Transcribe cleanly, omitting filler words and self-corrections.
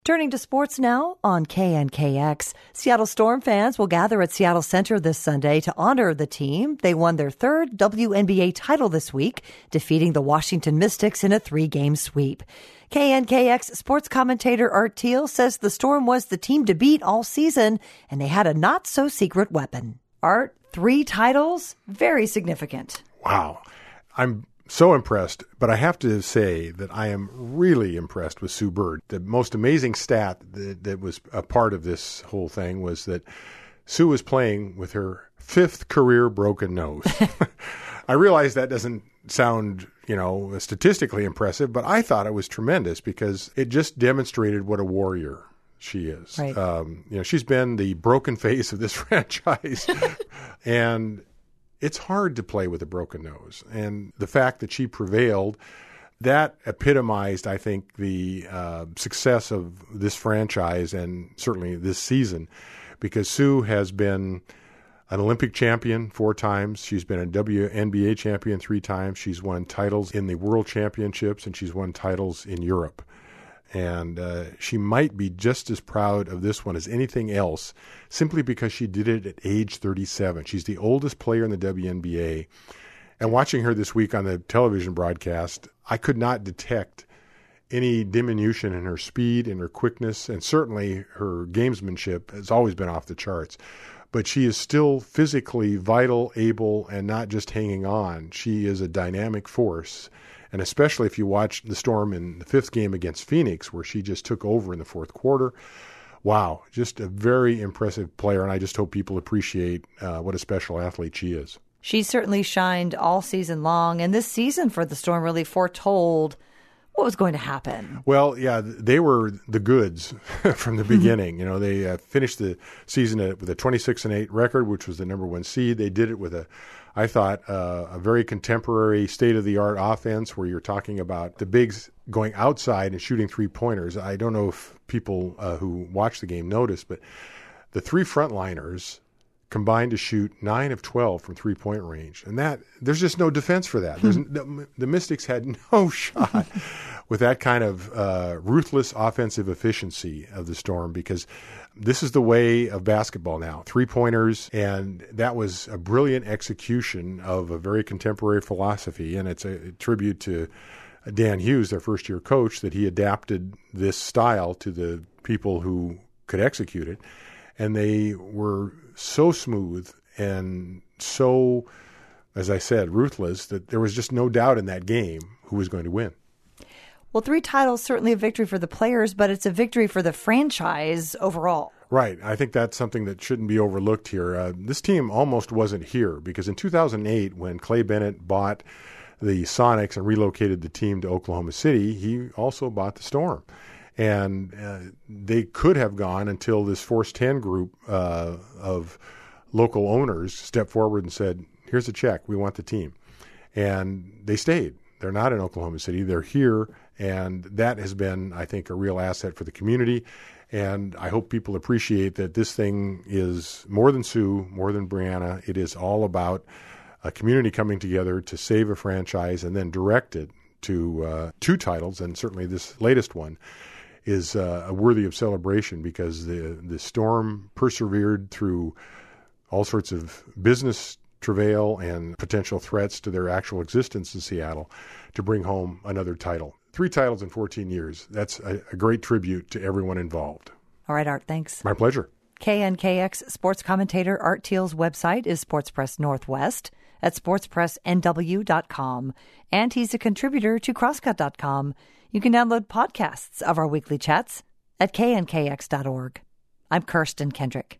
Turning to sports now on KNKX, Seattle Storm fans will gather at Seattle Center this Sunday to honor the team. They won their third WNBA title this week, defeating the Washington Mystics in a 3-game sweep. KNKX sports commentator Art Thiel says the Storm was the team to beat all season, and they had a not-so-secret weapon. Art, 3 titles, very significant. Wow. I'm so impressed, but I have to say that I am really impressed with Sue Bird. The most amazing stat that was a part of this whole thing was that Sue was playing with her 5th career broken nose. I realize that doesn't sound, statistically impressive, but I thought it was tremendous because it just demonstrated what a warrior she is. Right. She's been the broken face of this franchise, and it's hard to play with a broken nose. And the fact that she prevailed, that epitomized, I think, the success of this franchise and certainly this season, because Sue has been an Olympic champion 4 times. She's been a WNBA champion 3 times. She's won titles in the World Championships, and she's won titles in Europe. And she might be just as proud of this one as anything else, simply because she did it at age 37. She's the oldest player in the WNBA. And watching her this week on the television broadcast, I could not detect any diminution in her speed, in her quickness, and certainly her gamesmanship has always been off the charts. But she is still physically vital, able, and not just hanging on. She is a dynamic force. And especially if you watch the Storm in the 5th game against Phoenix, where she just took over in the 4th quarter. Wow, just a very impressive player, and I just hope people appreciate what a special athlete she is. She certainly shined all season long, and this season for the Storm really foretold what was going to happen. Well, yeah, they were the goods from the beginning. They finished the season with a 26-8 record, which was the number 1 seed. They did it with I thought, a very contemporary state-of-the-art offense where you're talking about the bigs going outside and shooting 3-pointers. I don't know if people who watch the game noticed, but the 3 frontliners combined to shoot 9 of 12 from 3-point range. And there's just no defense for that. The Mystics had no shot with that kind of ruthless offensive efficiency of the Storm, because this is the way of basketball now. 3-pointers, and that was a brilliant execution of a very contemporary philosophy, and it's a tribute to Dan Hughes, their first-year coach, that he adapted this style to the people who could execute it, and they were so smooth and so, as I said, ruthless that there was just no doubt in that game who was going to win. Well, 3 titles, certainly a victory for the players, but it's a victory for the franchise overall. Right. I think that's something that shouldn't be overlooked here. This team almost wasn't here because in 2008, when Clay Bennett bought the Sonics and relocated the team to Oklahoma City, he also bought the Storm. And they could have gone until this Force 10 group of local owners stepped forward and said, here's a check, we want the team. And they stayed. They're not in Oklahoma City. They're here, and that has been, I think, a real asset for the community. And I hope people appreciate that this thing is more than Sue, more than Brianna. It is all about a community coming together to save a franchise and then direct it to 2 titles, and certainly this latest one is worthy of celebration because the Storm persevered through all sorts of business travail and potential threats to their actual existence in Seattle to bring home another title. 3 titles in 14 years. That's a great tribute to everyone involved. All right, Art, thanks. My pleasure. KNKX sports commentator Art Thiel's website is Sports Press Northwest at sportspressnw.com, and he's a contributor to crosscut.com. You can download podcasts of our weekly chats at knkx.org. I'm Kirsten Kendrick.